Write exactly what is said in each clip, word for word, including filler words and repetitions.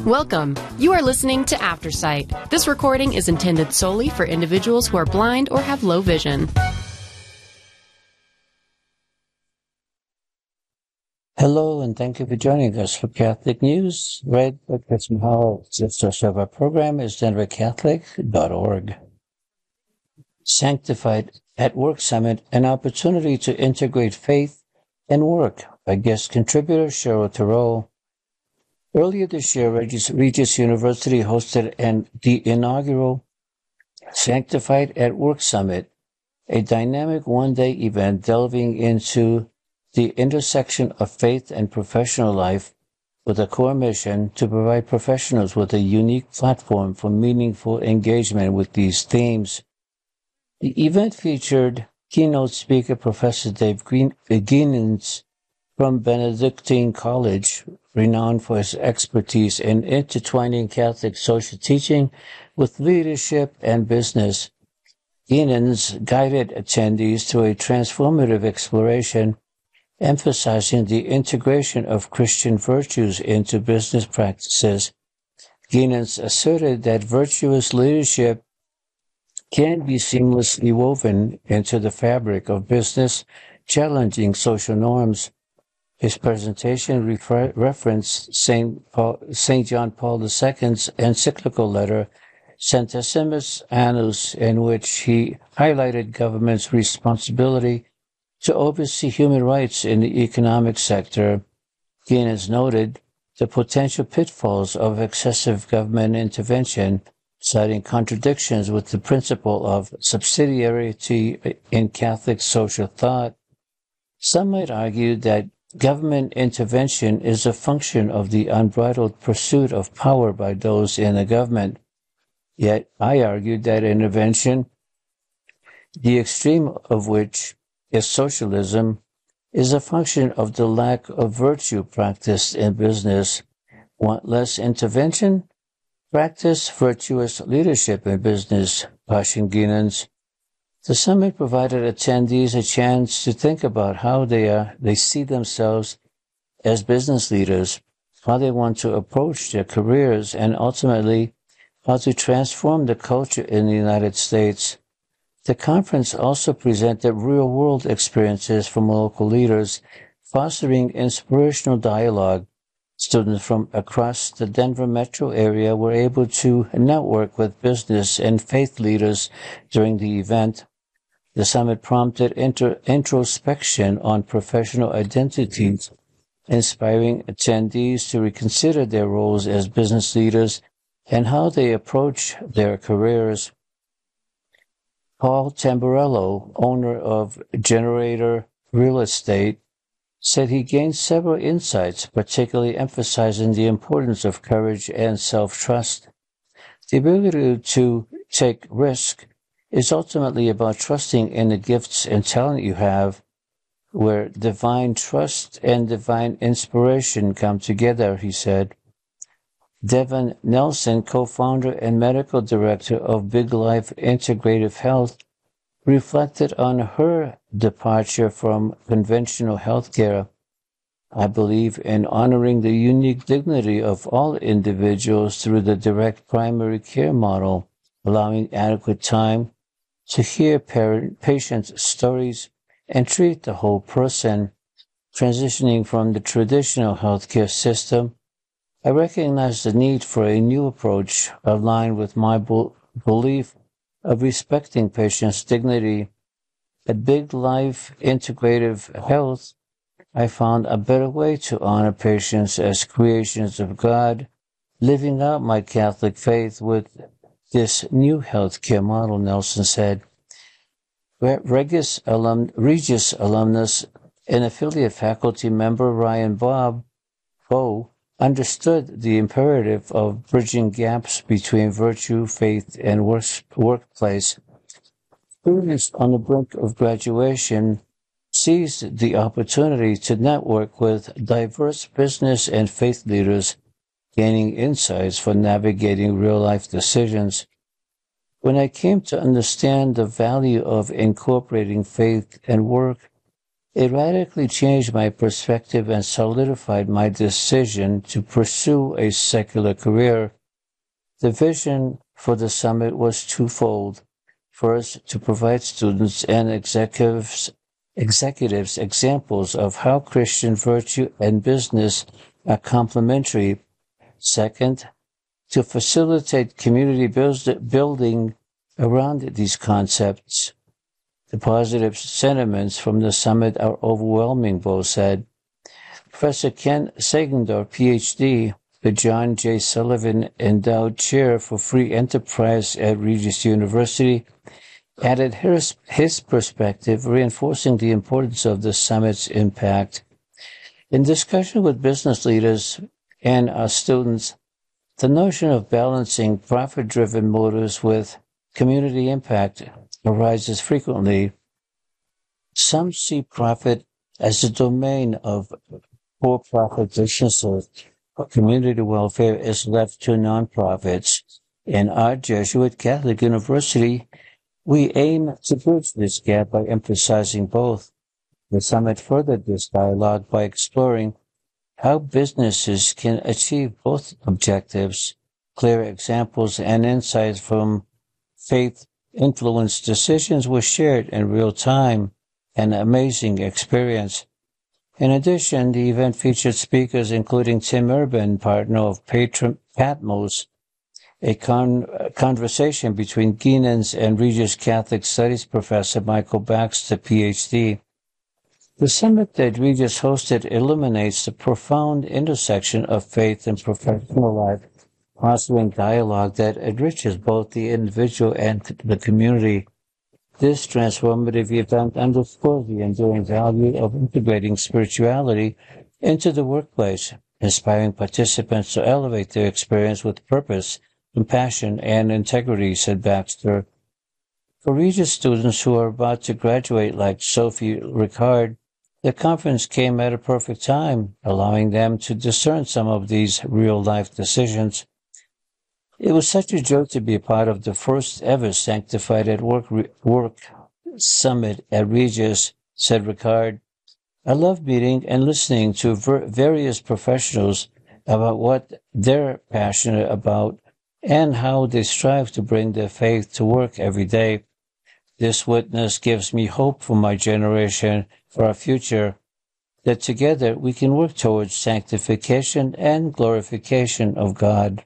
Welcome. You are listening to Aftersight. This recording is intended solely for individuals who are blind or have low vision. Hello, and thank you for joining us for Catholic News, read by Chris Mahal. The source of our program is denver catholic dot org. Sanctified at Work Summit, an opportunity to integrate faith and work by guest contributor Cheryl Thoreau. Earlier this year, Regis, Regis University hosted an, the inaugural Sanctified at Work Summit, a dynamic one-day event delving into the intersection of faith and professional life with a core mission to provide professionals with a unique platform for meaningful engagement with these themes. The event featured keynote speaker Professor Dave Gienens from Benedictine College, renowned for his expertise in intertwining Catholic social teaching with leadership and business. Gienens guided attendees through a transformative exploration emphasizing the integration of Christian virtues into business practices. Gienens asserted that virtuous leadership can be seamlessly woven into the fabric of business, challenging social norms. His presentation refer- referenced Saint Paul, Saint John Paul the Second's encyclical letter, Centesimus Annus, in which he highlighted government's responsibility to oversee human rights in the economic sector. Gienens noted the potential pitfalls of excessive government intervention, citing contradictions with the principle of subsidiarity in Catholic social thought. Some might argue that government intervention is a function of the unbridled pursuit of power by those in the government. Yet I argued that intervention, the extreme of which is socialism, is a function of the lack of virtue practiced in business. Want less intervention? Practice virtuous leadership in business, cautioned Gienens. The summit provided attendees a chance to think about how they are, they see themselves as business leaders, how they want to approach their careers, and ultimately how to transform the culture in the United States. The conference also presented real-world experiences from local leaders, fostering inspirational dialogue. Students from across the Denver metro area were able to network with business and faith leaders during the event. The summit prompted inter- introspection on professional identities, inspiring attendees to reconsider their roles as business leaders and how they approach their careers. Paul Tamburello, owner of Generator Real Estate, said he gained several insights, particularly emphasizing the importance of courage and self-trust. The ability to take risk is ultimately about trusting in the gifts and talent you have, where divine trust and divine inspiration come together, he said. Devon Nelson, co-founder and medical director of Big Life Integrative Health, reflected on her departure from conventional healthcare. I believe in honoring the unique dignity of all individuals through the direct primary care model, allowing adequate time to hear parent, patients' stories and treat the whole person. Transitioning from the traditional healthcare system, I recognize the need for a new approach aligned with my be- belief of respecting patients' dignity. At Big Life Integrative Health, I found a better way to honor patients as creations of God, living out my Catholic faith with this new healthcare model, Nelson said. Regis, alum, Regis alumnus and affiliate faculty member Ryan Bob Bowe understood the imperative of bridging gaps between virtue, faith, and work, workplace. Students on the brink of graduation seized the opportunity to network with diverse business and faith leaders, gaining insights for navigating real-life decisions. When I came to understand the value of incorporating faith and work, It radically changed my perspective and solidified my decision to pursue a secular career. The vision for the summit was twofold. First, to provide students and executives, executives examples of how Christian virtue and business are complementary. Second, to facilitate community build, building around these concepts. The positive sentiments from the summit are overwhelming, Bo said. Professor Ken Sagendorf, P H D, the John J. Sullivan Endowed Chair for Free Enterprise at Regis University, added his, his perspective, reinforcing the importance of the summit's impact. In discussion with business leaders and our students, the notion of balancing profit-driven motives with community impact arises frequently. Some see profit as a domain of for-profit businesses. Community welfare is left to nonprofits. In our Jesuit Catholic University, we aim to bridge this gap by emphasizing both. The summit furthered this dialogue by exploring how businesses can achieve both objectives. Clear examples and insights from faith-influenced decisions were shared in real time, an amazing experience. In addition, the event featured speakers including Tim Urban, partner of Patron, Patmos, a con- conversation between Guinans and Regis Catholic Studies professor Michael Baxter, P H D. The summit that Regis hosted illuminates the profound intersection of faith and professional life, fostering dialogue that enriches both the individual and the community. This transformative event underscores the enduring value of integrating spirituality into the workplace, inspiring participants to elevate their experience with purpose, compassion, and integrity, said Baxter. For Regis students who are about to graduate like Sophie Ricard, the conference came at a perfect time, allowing them to discern some of these real-life decisions. It was such a joy to be a part of the first ever Sanctified at Work, work Summit at Regis, said Ricard. I love meeting and listening to ver- various professionals about what they're passionate about and how they strive to bring their faith to work every day. This witness gives me hope for my generation, for our future, that together we can work towards sanctification and glorification of God.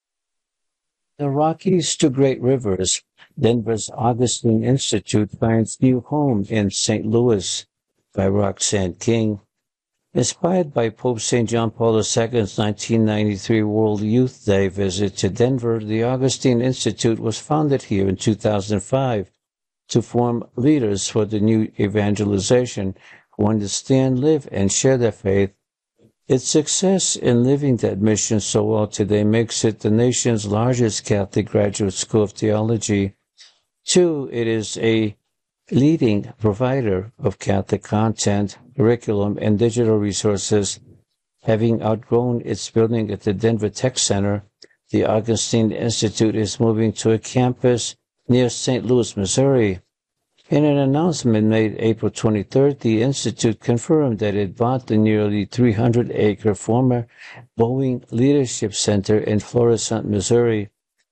The Rockies to Great Rivers, Denver's Augustine Institute finds new home in Saint Louis, by Roxanne King. Inspired by Pope Saint John Paul the Second's nineteen ninety-three World Youth Day visit to Denver, the Augustine Institute was founded here in two thousand five to form leaders for the new evangelization who understand, live, and share their faith. Its success in living that mission so well today makes it the nation's largest Catholic graduate school of theology. Two, it is a leading provider of Catholic content, curriculum, and digital resources. Having outgrown its building at the Denver Tech Center, the Augustine Institute is moving to a campus near Saint Louis, Missouri. In an announcement made April twenty-third, the Institute confirmed that it bought the nearly three hundred acre former Boeing Leadership Center in Florissant, Missouri.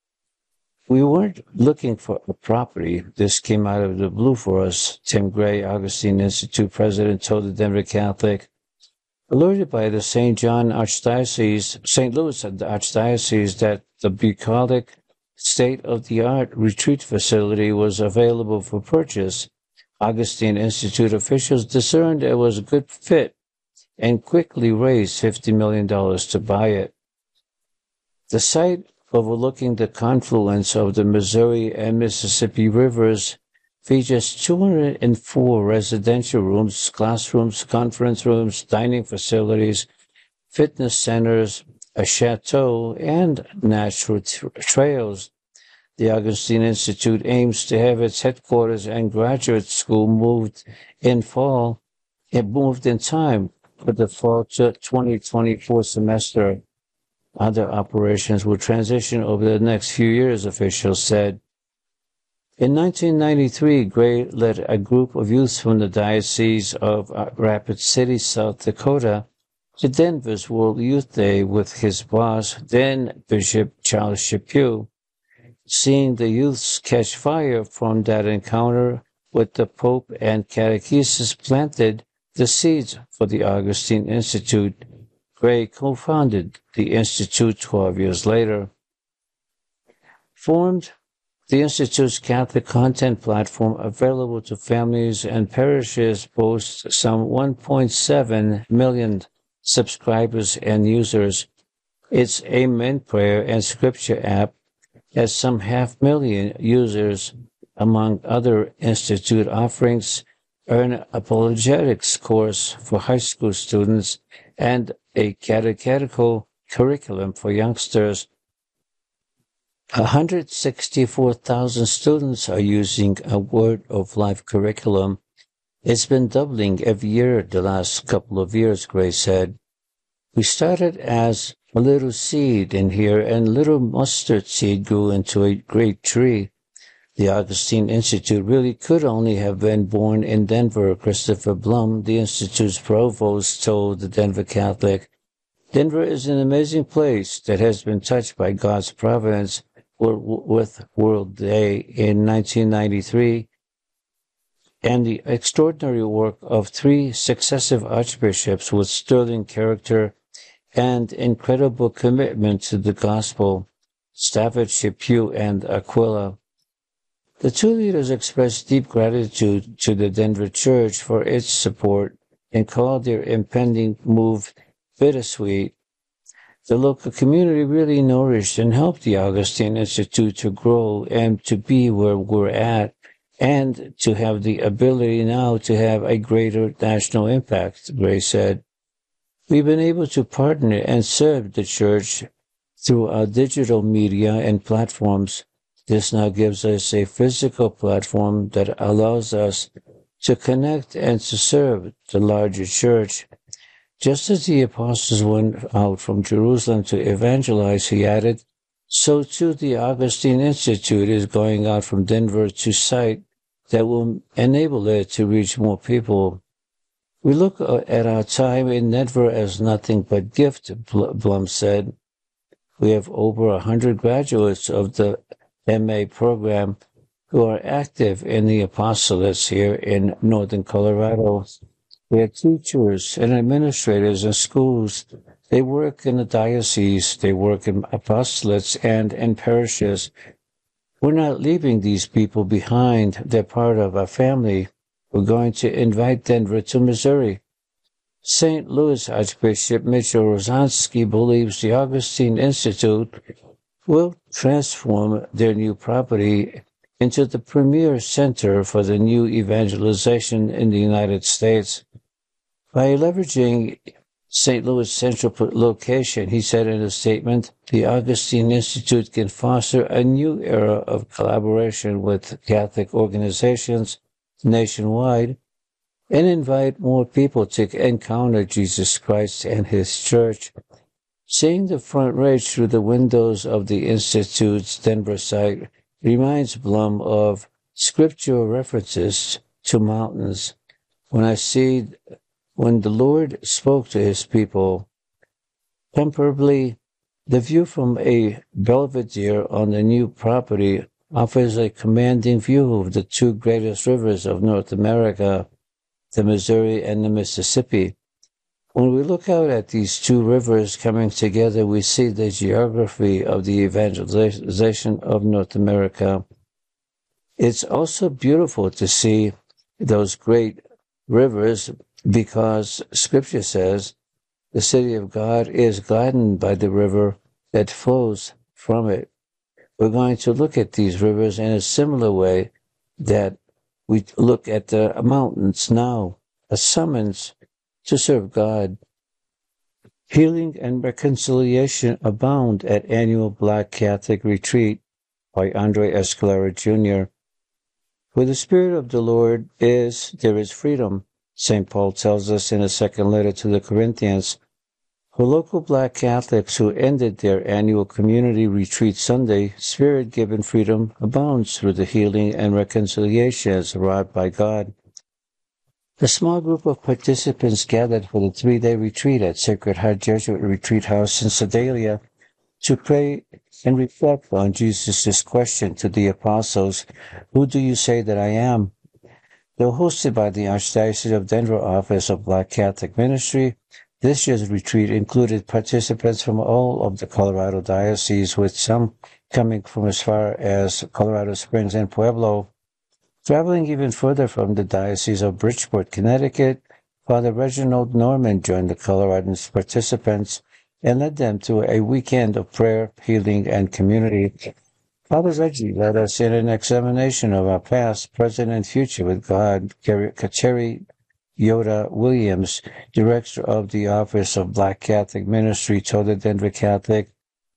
We weren't looking for a property. This came out of the blue for us, Tim Gray, Augustine Institute president, told the Denver Catholic. Alerted by the Saint John Archdiocese, Saint Louis Archdiocese, that the bucolic state-of-the-art retreat facility was available for purchase, Augustine Institute officials discerned it was a good fit and quickly raised fifty million dollars to buy it. The site, overlooking the confluence of the Missouri and Mississippi rivers, features two hundred four residential rooms, classrooms, conference rooms, dining facilities, fitness centers, a chateau, and natural t- trails. The Augustine Institute aims to have its headquarters and graduate school moved in fall. It moved in time for the fall twenty twenty-four semester. Other operations will transition over the next few years, officials said. In nineteen ninety-three, Gray led a group of youths from the Diocese of Rapid City, South Dakota, to Denver's World Youth Day with his boss, then Bishop Charles Chaput. Seeing the youths catch fire from that encounter with the Pope and catechesis planted the seeds for the Augustine Institute. Gray co-founded the Institute twelve years later. Formed, the Institute's Catholic content platform available to families and parishes boasts some one point seven million subscribers and users. Its Amen Prayer and Scripture app has some half million users. Among other Institute offerings, an apologetics course for high school students and a catechetical curriculum for youngsters. one hundred sixty-four thousand students are using a Word of Life curriculum. It's been doubling every year the last couple of years, Gray said. We started as a little seed in here, and little mustard seed grew into a great tree. The Augustine Institute really could only have been born in Denver. Christopher Blum, the Institute's provost, told the Denver Catholic. Denver is an amazing place that has been touched by God's providence with World Day in nineteen ninety-three and the extraordinary work of three successive archbishops with sterling character and incredible commitment to the gospel, Stafford, Chaput, and Aquila. The two leaders expressed deep gratitude to the Denver Church for its support and called their impending move bittersweet. The local community really nourished and helped the Augustine Institute to grow and to be where we're at, and to have the ability now to have a greater national impact, Gray said. We've been able to partner and serve the Church through our digital media and platforms. This now gives us a physical platform that allows us to connect and to serve the larger church. Just as the apostles went out from Jerusalem to evangelize, he added, so too the Augustine Institute is going out from Denver to site that will enable it to reach more people. We look at our time in Denver as nothing but gift, Blum said. We have over a hundred graduates of the M A program who are active in the apostolates here in northern Colorado. We have teachers and administrators in schools. They work in the diocese, they work in apostolates and in parishes. We're not leaving these people behind. They're part of our family. We're going to invite Denver to Missouri. Saint Louis Archbishop Mitchell Rozanski believes the Augustine Institute will transform their new property into the premier center for the new evangelization in the United States. By leveraging Saint Louis' central location, he said in a statement, the Augustine Institute can foster a new era of collaboration with Catholic organizations nationwide and invite more people to encounter Jesus Christ and His Church. Seeing the front range through the windows of the Institute's Denver site reminds Blum of scriptural references to mountains. When I see, when the Lord spoke to His people, temporarily, the view from a belvedere on the new property offers a commanding view of the two greatest rivers of North America, the Missouri and the Mississippi. When we look out at these two rivers coming together, we see the geography of the evangelization of North America. It's also beautiful to see those great rivers because Scripture says the city of God is gladdened by the river that flows from it. We're going to look at these rivers in a similar way that we look at the mountains now, a summons to serve God. Healing and reconciliation abound at annual Black Catholic Retreat by Andre Escalera Junior Where the Spirit of the Lord is, there is freedom, Saint Paul tells us in a second letter to the Corinthians. For local Black Catholics who ended their annual community retreat Sunday, Spirit-given freedom abounds through the healing and reconciliations wrought by God. A small group of participants gathered for the three-day retreat at Sacred Heart Jesuit Retreat House in Sedalia to pray and reflect on Jesus' question to the apostles, "Who do you say that I am?" Though hosted by the Archdiocese of Denver Office of Black Catholic Ministry, this year's retreat included participants from all of the Colorado Diocese, with some coming from as far as Colorado Springs and Pueblo. Traveling even further from the Diocese of Bridgeport, Connecticut, Father Reginald Norman joined the Coloradan participants and led them to a weekend of prayer, healing, and community. Father Reggie led us in an examination of our past, present, and future with God. Kateri Yoda Williams, director of the Office of Black Catholic Ministry, told the Denver Catholic,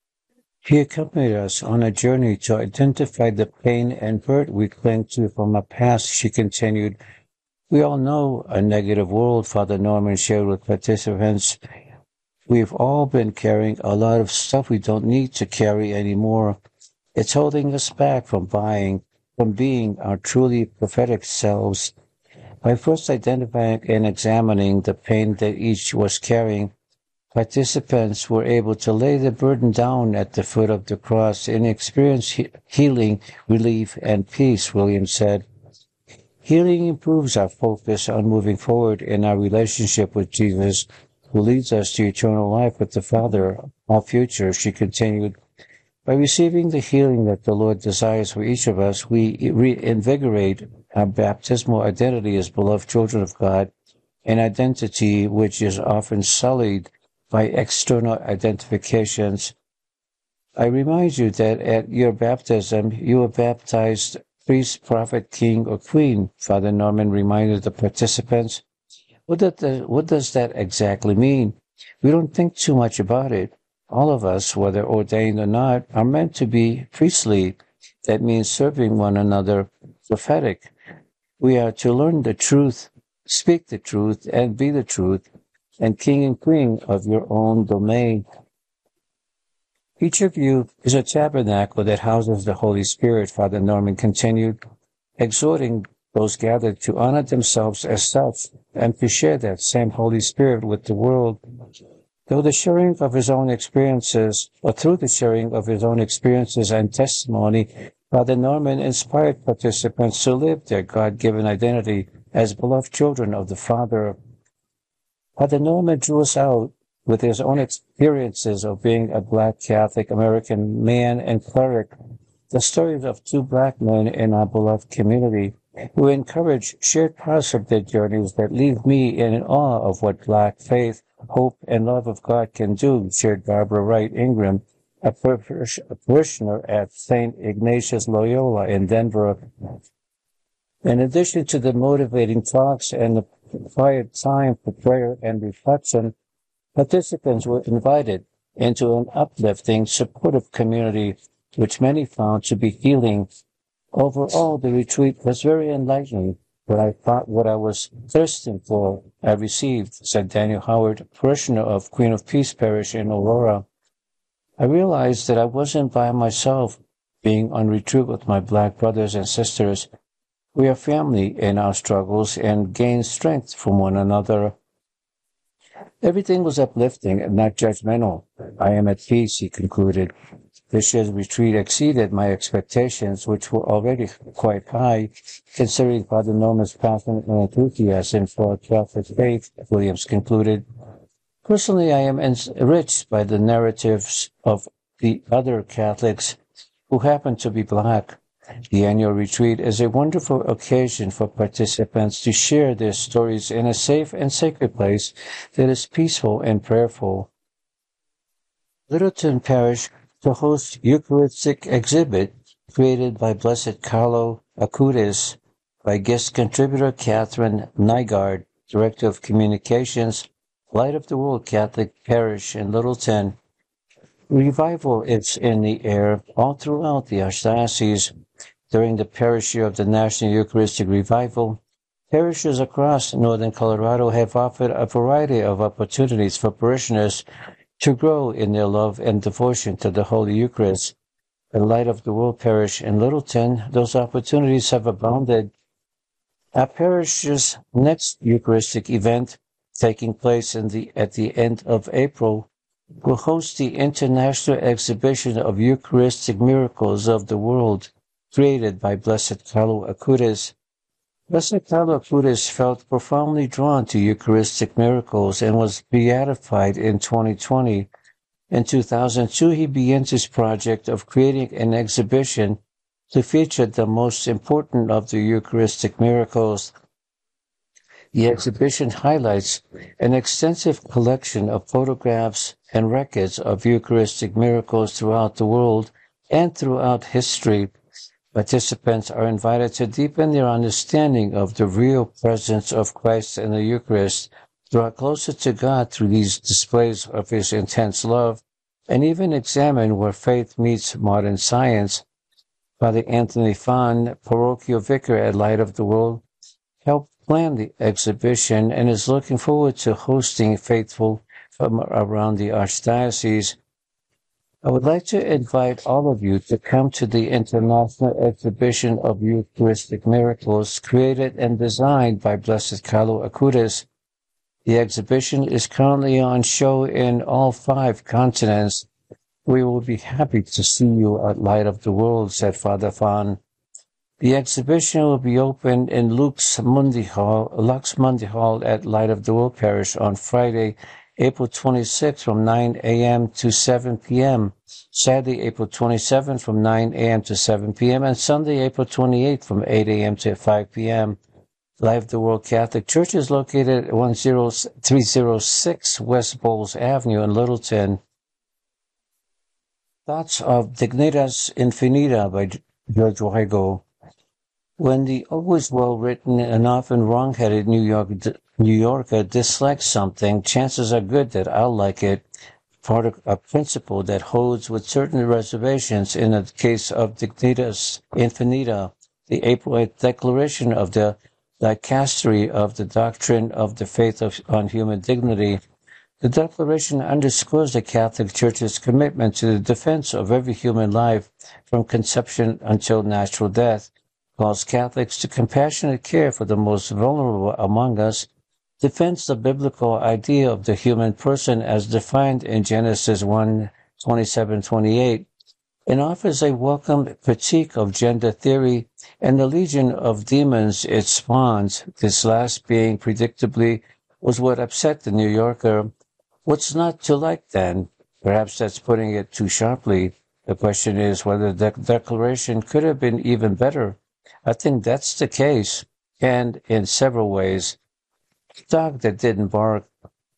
"He accompanied us on a journey to identify the pain and hurt we cling to from our past," she continued. "We all know a negative world," Father Norman shared with participants. "We've all been carrying a lot of stuff we don't need to carry anymore. It's holding us back from buying, from being our truly prophetic selves." By first identifying and examining the pain that each was carrying, participants were able to lay the burden down at the foot of the cross and experience he- healing, relief, and peace, Williams said. "Healing improves our focus on moving forward in our relationship with Jesus, who leads us to eternal life with the Father, our future," she continued. By receiving the healing that the Lord desires for each of us, we reinvigorate our baptismal identity as beloved children of God, an identity which is often sullied by external identifications. I remind you that at your baptism, you were baptized priest, prophet, king, or queen, Father Norman reminded the participants. What, the, what does that exactly mean? We don't think too much about it. All of us, whether ordained or not, are meant to be priestly. That means serving one another, prophetic. We are to learn the truth, speak the truth, and be the truth, and king and queen of your own domain. Each of you is a tabernacle that houses the Holy Spirit, Father Norman continued, exhorting those gathered to honor themselves as such and to share that same Holy Spirit with the world. Though the sharing of his own experiences, or through the sharing of his own experiences and testimony, Father Norman inspired participants to live their God-given identity as beloved children of the Father. Father Norman drew us out with his own experiences of being a Black Catholic American man and cleric, the stories of two Black men in our beloved community, who encourage shared parts of their journeys that leave me in awe of what Black faith, hope, and love of God can do, shared Barbara Wright Ingram, a parishioner at Saint Ignatius Loyola in Denver. In addition to the motivating talks and the quiet time for prayer and reflection, participants were invited into an uplifting, supportive community, which many found to be healing. Overall, the retreat was very enlightening. What I thought, what I was thirsting for, I received, said Daniel Howard, parishioner of Queen of Peace Parish in Aurora. I realized that I wasn't by myself, being on retreat with my Black brothers and sisters. We are family in our struggles and gain strength from one another. Everything was uplifting and not judgmental. I am at peace, he concluded. This year's retreat exceeded my expectations, which were already quite high, considering Father Norman's passion and enthusiasm for Catholic faith, Williams concluded. Personally, I am enriched by the narratives of the other Catholics who happen to be Black. The annual retreat is a wonderful occasion for participants to share their stories in a safe and sacred place that is peaceful and prayerful. Littleton Parish to host Eucharistic exhibit created by Blessed Carlo Acutis by guest contributor Catherine Nygaard, Director of Communications, Light of the World Catholic Parish in Littleton. Revival is in the air all throughout the Archdiocese. During the parish year of the National Eucharistic Revival, Parishes across northern Colorado have offered a variety of opportunities for parishioners to grow in their love and devotion to the Holy Eucharist. At Light of the World Parish in Littleton, those opportunities have abounded. Our parish's next Eucharistic event, taking place in the, at the end of April, will host the International Exhibition of Eucharistic Miracles of the World, created by Blessed Carlo Acutis. Blessed Carlo Acutis felt profoundly drawn to Eucharistic miracles and was beatified in twenty twenty. In two thousand two, he began his project of creating an exhibition to feature the most important of the Eucharistic miracles. The exhibition highlights an extensive collection of photographs and records of Eucharistic miracles throughout the world and throughout history. Participants are invited to deepen their understanding of the real presence of Christ in the Eucharist, draw closer to God through these displays of His intense love, and even examine where faith meets modern science. Father Anthony Fahn, parochial vicar at Light of the World, helped plan the exhibition and is looking forward to hosting faithful from around the Archdiocese. I would like to invite all of you to come to the International Exhibition of Eucharistic Miracles created and designed by Blessed Carlo Acutis. The exhibition is currently on show in all five continents. We will be happy to see you at Light of the World, said Father Fahn. The exhibition will be open in Lux Mundi Hall, Lux Mundi Hall at Light of the World Parish on Friday, April twenty-sixth from nine a.m. to seven p.m., Saturday, April twenty-seventh from nine a.m. to seven p.m., and Sunday, April twenty-eighth from eight a.m. to five p.m. Light of the World Catholic Church is located at one oh three oh six West Bowles Avenue in Littleton. Thoughts of Dignitas Infinita by George Weigel. When the always well-written and often wrong-headed New York, New Yorker dislikes something, chances are good that I'll like it. Part of a principle that holds with certain reservations in the case of Dignitas Infinita, the April eighth Declaration of the Dicastery of the Doctrine of the Faith of, on Human Dignity. The Declaration underscores the Catholic Church's commitment to the defense of every human life from conception until natural death, calls Catholics to compassionate care for the most vulnerable among us, defends the biblical idea of the human person as defined in Genesis one twenty-seven twenty-eight, and offers a welcome critique of gender theory and the legion of demons it spawns, this last being predictably was what upset the New Yorker. What's not to like then? Perhaps that's putting it too sharply. The question is whether the declaration could have been even better. I think that's the case, and in several ways. The dog that didn't bark.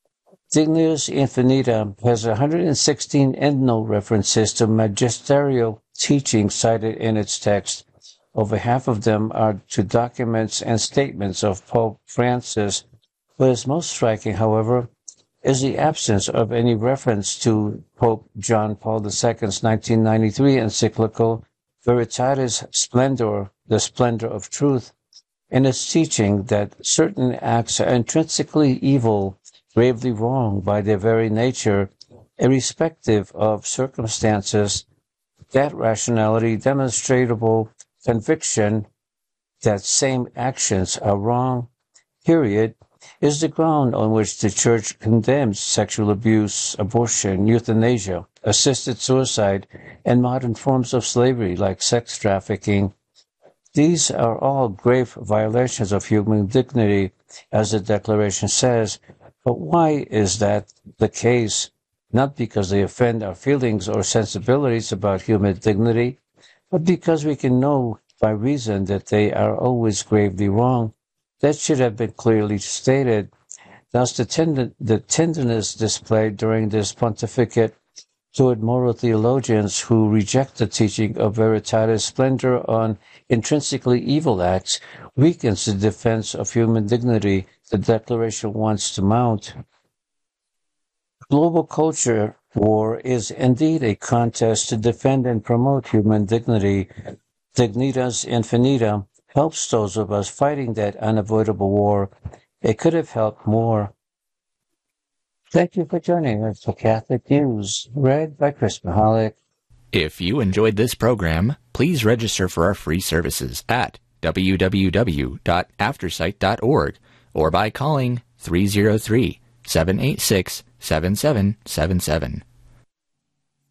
Dignitas Infinita has one hundred sixteen endnote references to magisterial teachings cited in its text. Over half of them are to documents and statements of Pope Francis. What is most striking, however, is the absence of any reference to Pope John Paul the Second's nineteen ninety-three encyclical Veritatis Splendor, the Splendor of Truth, in its teaching that certain acts are intrinsically evil, gravely wrong by their very nature, irrespective of circumstances. That rationality, demonstrable conviction that same actions are wrong, period, is the ground on which the Church condemns sexual abuse, abortion, euthanasia, assisted suicide, and modern forms of slavery like sex trafficking. These are all grave violations of human dignity, as the Declaration says. But why is that the case? Not because they offend our feelings or sensibilities about human dignity, but because we can know by reason that they are always gravely wrong. That should have been clearly stated. Thus, the, tend- the tenderness displayed during this pontificate toward moral theologians who reject the teaching of Veritatis Splendor on intrinsically evil acts weakens the defense of human dignity the Declaration wants to mount. Global culture war is indeed a contest to defend and promote human dignity. Dignitas Infinita helps those of us fighting that unavoidable war. It could have helped more. Thank you for joining us for Catholic News, read by Chris Mahalik. If you enjoyed this program, please register for our free services at w w w dot aftersight dot org or by calling three oh three, seven eight six, seven seven seven seven.